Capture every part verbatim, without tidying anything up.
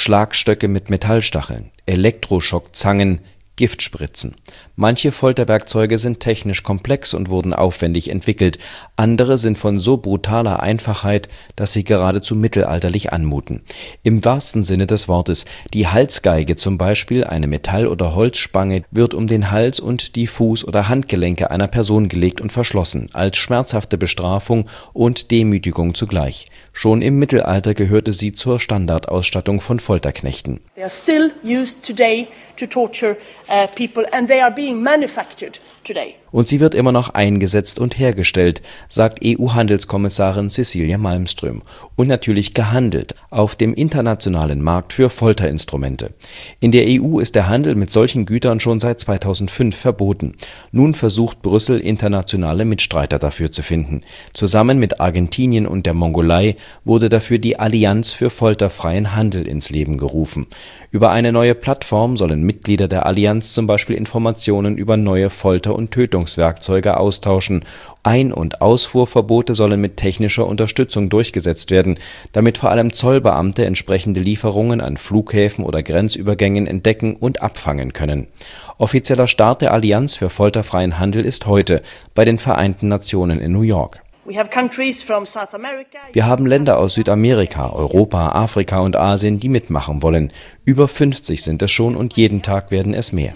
Schlagstöcke mit Metallstacheln, Elektroschockzangen, Giftspritzen. Manche Folterwerkzeuge sind technisch komplex und wurden aufwendig entwickelt, andere sind von so brutaler Einfachheit, dass sie geradezu mittelalterlich anmuten. Im wahrsten Sinne des Wortes, die Halsgeige zum Beispiel, eine Metall- oder Holzspange, wird um den Hals und die Fuß- oder Handgelenke einer Person gelegt und verschlossen, als schmerzhafte Bestrafung und Demütigung zugleich. Schon im Mittelalter gehörte sie zur Standardausstattung von Folterknechten. They are still used today to torture uh, people and they are being manufactured today. Und sie wird immer noch eingesetzt und hergestellt, sagt E U-Handelskommissarin Cecilia Malmström. Und natürlich gehandelt auf dem internationalen Markt für Folterinstrumente. In der E U ist der Handel mit solchen Gütern schon seit zweitausendfünf verboten. Nun versucht Brüssel, internationale Mitstreiter dafür zu finden. Zusammen mit Argentinien und der Mongolei wurde dafür die Allianz für folterfreien Handel ins Leben gerufen. Über eine neue Plattform sollen Mitglieder der Allianz zum Beispiel Informationen über neue Folter- und Tötungswerkzeuge austauschen. Ein- und Ausfuhrverbote sollen mit technischer Unterstützung durchgesetzt werden, damit vor allem Zollbeamte entsprechende Lieferungen an Flughäfen oder Grenzübergängen entdecken und abfangen können. Offizieller Start der Allianz für folterfreien Handel ist heute bei den Vereinten Nationen in New York. Wir haben Länder aus Südamerika, Europa, Afrika und Asien, die mitmachen wollen. Über fünfzig sind es schon und jeden Tag werden es mehr.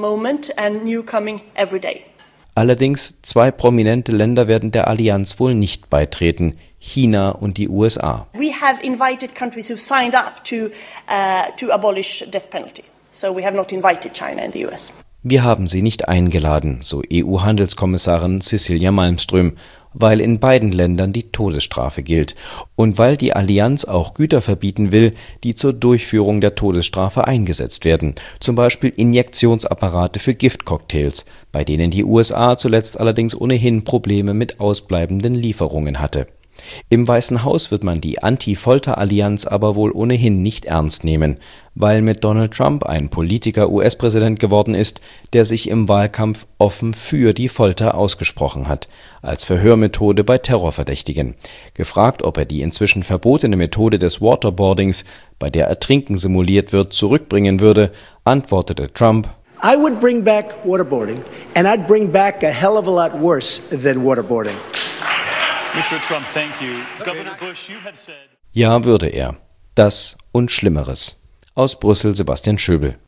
Allerdings, zwei prominente Länder werden der Allianz wohl nicht beitreten: China und die U S A. We have invited countries who've signed up to uh, to abolish death penalty. So we have not invited China and the U S. Wir haben sie nicht eingeladen, so E U-Handelskommissarin Cecilia Malmström, weil in beiden Ländern die Todesstrafe gilt und weil die Allianz auch Güter verbieten will, die zur Durchführung der Todesstrafe eingesetzt werden, zum Beispiel Injektionsapparate für Giftcocktails, bei denen die U S A zuletzt allerdings ohnehin Probleme mit ausbleibenden Lieferungen hatte. Im Weißen Haus wird man die Anti-Folter-Allianz aber wohl ohnehin nicht ernst nehmen, weil mit Donald Trump ein Politiker U S-Präsident geworden ist, der sich im Wahlkampf offen für die Folter ausgesprochen hat, als Verhörmethode bei Terrorverdächtigen. Gefragt, ob er die inzwischen verbotene Methode des Waterboardings, bei der Ertrinken simuliert wird, zurückbringen würde, antwortete Trump: I would bring back waterboarding, and I'd bring back a hell of a lot worse than waterboarding. Mister Trump, thank you. Governor Bush, you have said... Ja, würde er. Das und Schlimmeres. Aus Brüssel Sebastian Schöbel.